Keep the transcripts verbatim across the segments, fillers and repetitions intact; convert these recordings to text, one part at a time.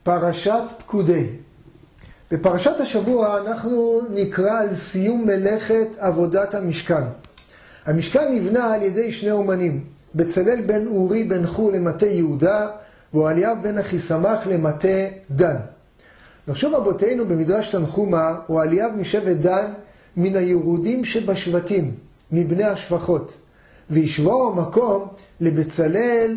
פרשת פקודי. בפרשת השבוע אנחנו נקרא על סיום מלאכת עבודת המשכן. המשכן נבנה על ידי שני אומנים, בצלאל בן אורי בן חור למטה יהודה, ואליאב בן אחיסמך למטה דן. נחשוב רבותינו במדרש תנחומא, ואליאב משבט דן מן הירודים שבשבטים, מבני השפחות, וישבו המקום לבצלאל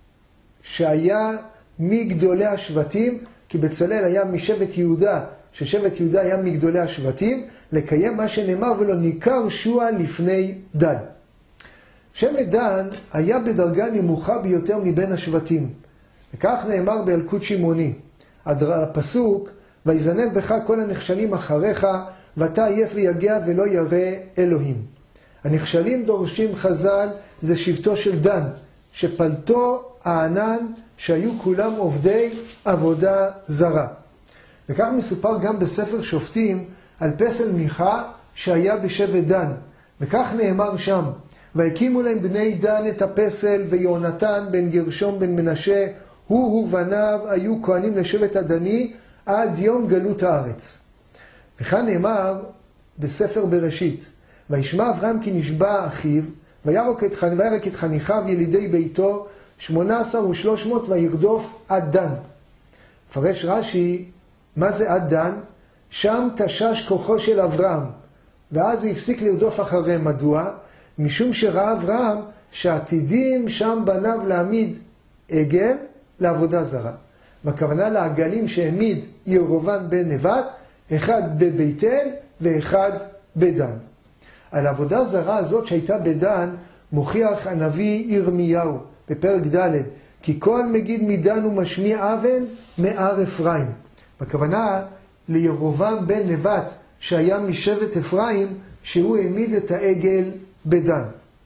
שהיה מגדולי השבטים, כי בצלאל היה משבט יהודה, ששבט יהודה היה מגדולי השבטים, לקיים מה שנאמר ולא ניכר שוע לפני דן. שבט דן היה בדרגה נמוכה ביותר מבין השבטים, וכך נאמר באלקוט שמעוני, הפסוק, ויזנב בך כל הנחשלים אחריך, ואתה עייף ויגע ולא ירא אלוהים. הנחשלים דורשים חז"ל, זה שבטו של דן, שפלטו הענן שהיו כולם עובדי עבודה זרה. וכך מסופר גם בספר שופטים על פסל מיכה שהיה בשבט דן. וכך נאמר שם, והקימו להם בני דן את הפסל, ויונתן בן גרשום בן מנשה, הוא ובניו היו כהנים לשבט הדני עד יום גלות הארץ. וכאן נאמר בספר בראשית, וישמע אברהם כי נשבע אחיו, וירק את, וירק את חניכיו ילידי ביתו, שמונה עשר ושלוש מאות וירדוף עד דן. פרש רש"י, מה זה עד דן? שם תשש כוחו של אברהם, ואז הוא הפסיק לרדוף אחריהם. מדוע? משום שראה אברהם שעתידים שם בניו להעמיד עגל לעבודה זרה. בכוונה לעגלים שהעמיד ירבעם בן נבט, אחד בבית אל ואחד בדן. על העבודה זרה הזאת שהייתה בדן מוכיח הנביא ירמיהו בפרק ד', כי כל מגיד מדן ומשמיע אבן מהר אפרים. בכוונה לירבעם בן נבט שהיה משבט אפרים, שהוא העמיד את העגל בדן.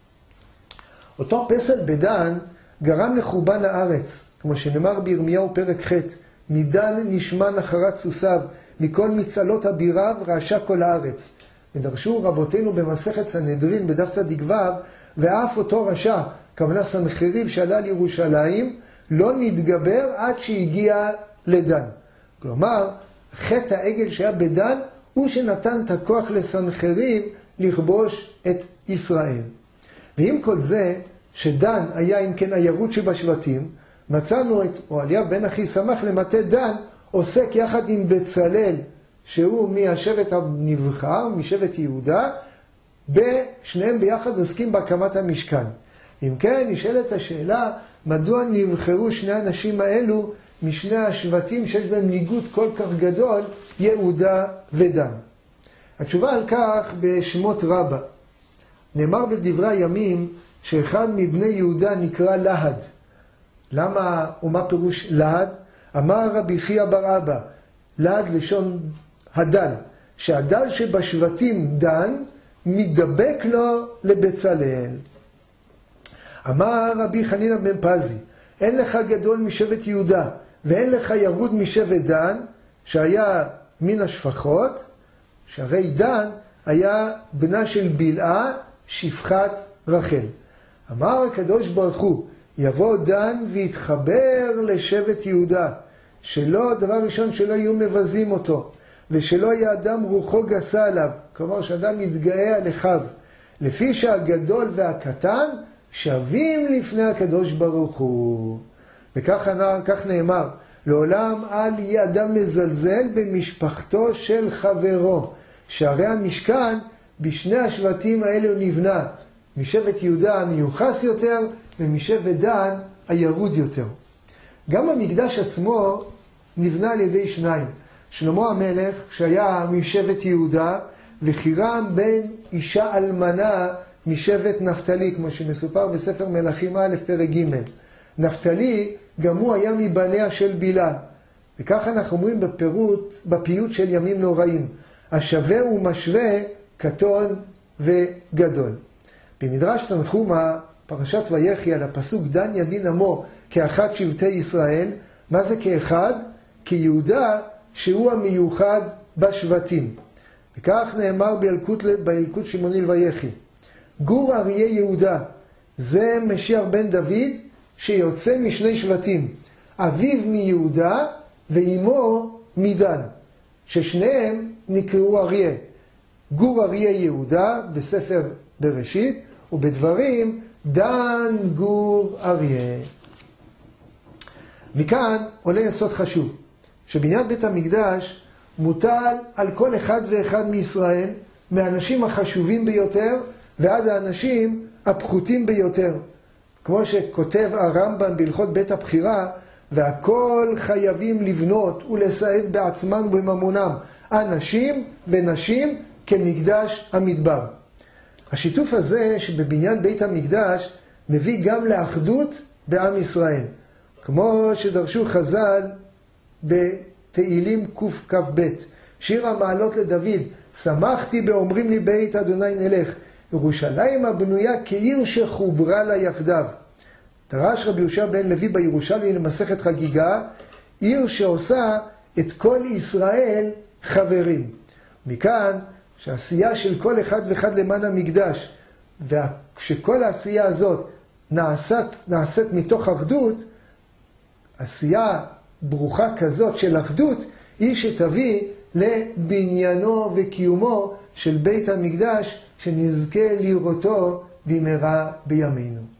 אותו פסל בדן גרם לחורבן הארץ, כמו שנאמר בירמיהו פרק ח', מדן נשמע נחרת סוסיו, מכל מצלות אביריו רעשה כל הארץ. ודרשו רבותינו במסכת סנהדרין בדף צדיק ו', ואף אותו רשע, כוונה סנחריב שעלה לירושלים, לא נתגבר עד שהגיע לדן. כלומר, חטא העגל שהיה בדן הוא שנתן את הכוח לסנחריב לכבוש את ישראל. ועם כל זה, שדן היה אם כן הירות שבשבטים, מצאנו את אליאב בן אחיסמך למטה דן, עוסק יחד עם בצלאל, שהוא מהשבט הנבחר, משבט יהודה, בשניהם ביחד עוסקים בהקמת המשכן. אם כן, נשאלת השאלה, מדוע נבחרו שני האנשים האלו משני השבטים שיש בהם ניגוד כל כך גדול, יהודה ודן? התשובה על כך בשמות רבה. נאמר בדברי הימים שאחד מבני יהודה נקרא להד. למה ומה פירוש להד? אמר רבי חייא בר אבא, להד לשון הדל, שהדל שבשבטים דן מדבק לו לבצלאל. אמר רבי חנינא בן פזי, אין לך גדול משבט יהודה ואין לך ירוד משבט דן, שהיה מן השפחות, שהרי דן היה בנה של בלעה שפחת רחל. אמר הקדוש ברוך הוא, יבוא דן ויתחבר לשבט יהודה, שלא, דבר ראשון, שלא יהיו מבזים אותו, ושלא יהיה אדם רוחו גסה עליו, כלומר שאדם יתגאה על אחיו, לפי שהגדול והקטן שווים לפני הקדוש ברוך הוא. וכך כך נאמר, לעולם אל יהיה אדם מזלזל במשפחתו של חברו, שהרי המשכן בשני השבטים האלו נבנה, משבט יהודה המיוחס יותר, ומשבט דן הירוד יותר. גם המקדש עצמו נבנה על ידי שניים. שלמה המלך, שהיה משבט יהודה, וחירם בן אישה אלמנה משבט נפתלי, כמו שמסופר בספר מלכים א' פרק ג'. נפתלי גם הוא היה מבניה של בלעם. וכך אנחנו אומרים בפירוט, בפיוט של ימים נוראים, השווה ומשווה קטון וגדול. במדרש תנחומא, פרשת ויחי, על הפסוק דן ידין עמו כאחד שבטי ישראל, מה זה כאחד? כיהודה שהוא המיוחד בשבטים. וכך נאמר באלקוט, באלקוט שמעוני לויחי, גור אריה יהודה, זה משיח בן דוד שיוצא משני שבטים, אביו מיהודה ואימו מדן, ששניהם נקראו אריה. גור אריה יהודה בספר בראשית, ובדברים דן גור אריה. מכאן עולה יסוד חשוב, שבניין בית המקדש מוטל על כל אחד ואחד מישראל, מהאנשים החשובים ביותר ועד האנשים הפחותים ביותר. כמו שכותב הרמב"ם בהלכות בית הבחירה, והכל חייבים לבנות ולסעד בעצמם ובממונם, אנשים ונשים כמקדש המדבר. השיתוף הזה שבבניין בית המקדש מביא גם לאחדות בעם ישראל. כמו שדרשו חז"ל בתהילים קכ"ב, שיר המעלות לדוד, שמחתי באומרים לי בית אדוני נלך, ירושלים הבנויה כעיר שחוברה לה יחדיו. דרש רבי יהושע בן לוי בירושלמי למסכת חגיגה, עיר שעושה את כל ישראל חברים. מכאן שהעשייה של כל אחד ואחד למען המקדש, וכשכל העשייה הזאת נעשית, נעשית מתוך אחדות, עשייה ברוכה כזאת של אחדות, היא שתביא לבניינו וקיומו של בית המקדש, שנזכה לראותו במהרה בימינו.